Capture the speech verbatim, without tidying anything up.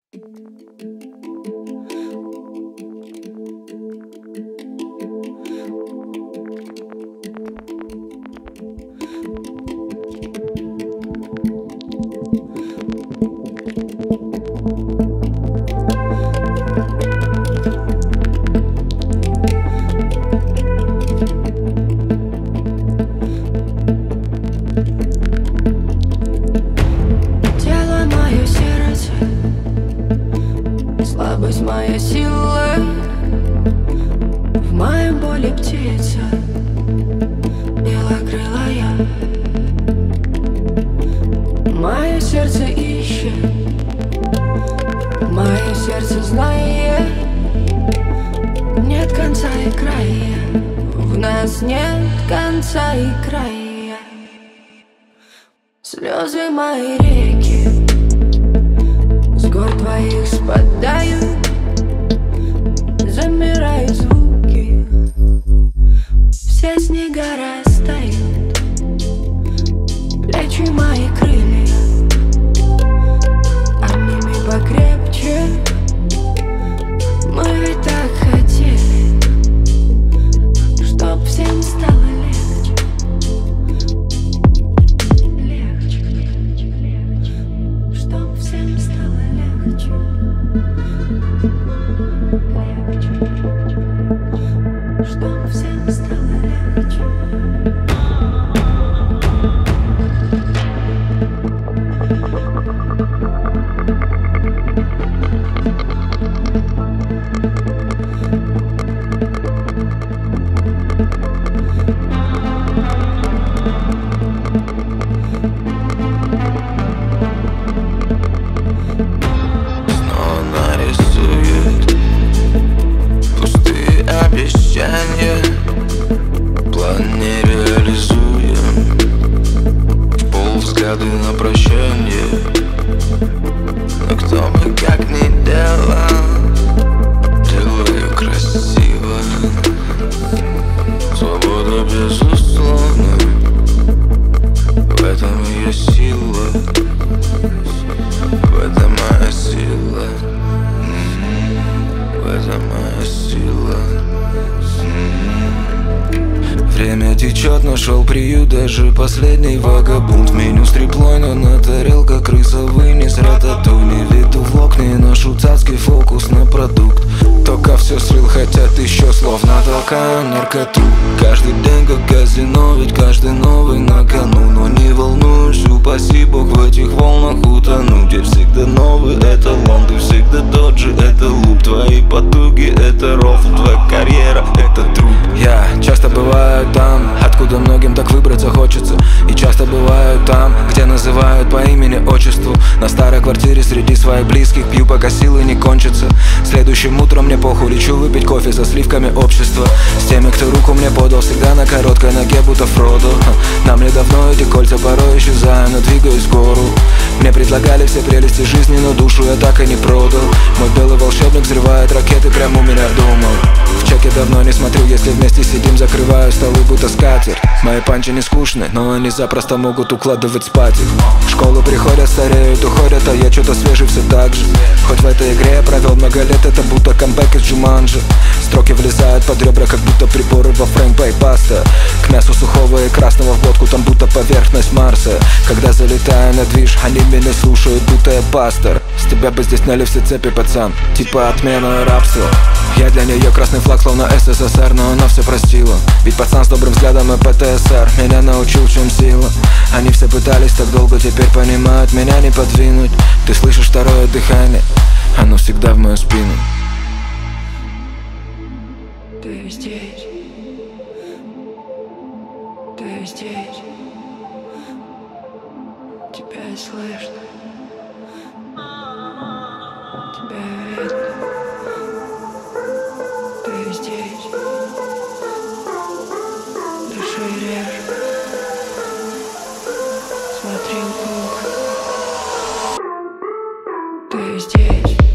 Слабость моя сила, в моей боли птица белокрылая. Мое сердце ищет, мое сердце знает, нет конца и края, в нас нет конца и края. Слезы мои реки с гор твоих спадают, замирают звуки, все снега растают, плечи мои крылья, обними покрепче, мы ведь так хотели, чтоб всем стало легче, легче, чтоб всем стало легче, легче, чтоб всем стало легче. План не реализуем, в полвзгляда на прощанье. Но кто бы как ни делал, делаю красиво. Свобода безусловна, в этом ее сила, в этом моя сила, в этом моя сила. Время течет, нашел приют даже последний вагабунд. В меню стриплой, но на тарелка крыса вынес рататуй. Не виду в окне, ношу цацкий фокус на продукт. Только все слил, хотят еще словно толкаем наркоту. Каждый день как казино, ведь каждый новый на кону. Но не волнуюсь, упаси бог в этих волнах утонуть. Я всегда новый эталон, ты всегда тот же, это луп. Твои потуги, это рофл, твоя карьера, это труп. Я часто бываю там, откуда многим так выбраться хочется. И часто бываю там, где называют по имени, отчеству. На старой квартире среди своих близких пью, пока силы не кончатся. Следующим утром мне похуй, лечу выпить кофе со сливками общества. С теми, кто руку мне подал, всегда на короткой ноге, будто Фродо. Нам ли давно эти кольца порой исчезаю, но двигаюсь в гору. Мне предлагали все прелести жизни, но душу я так и не продал. Мой белый волшебник взрывает ракеты прямо у меня дома. В чеке давно не смотрю, если вместе сидим, закрываю столы, будто скатерть. Мои панчи не скучны, но они запросто могут укладывать спать их. В школу приходят, стареют, уходят, а я что-то свежий все так же. Хоть в этой игре я провел много лет, это будто камбэк из Джуманджи. Строки влезают под ребра, как будто приборы во фреймпэй паста. К мясу сухого и красного в глотку, там будто поверхность Марса. Когда залетаю на движ, они меня слушают, будто я пастор. С тебя бы здесь сняли все цепи, пацан, типа отмена рабства. Я для нее красный флаг, словно СССР, но она все простила. Ведь пацан с добрым взглядом и ПТСР меня научил, в чем сила. Они все пытались так долго, теперь понимают, меня не подвинуть. Ты слышишь второе дыхание, оно всегда в мою спину. Ты здесь, ты здесь, тебя слышно, тебя видно. Ты здесь, дыши реже, смотри в Бога. Ты здесь.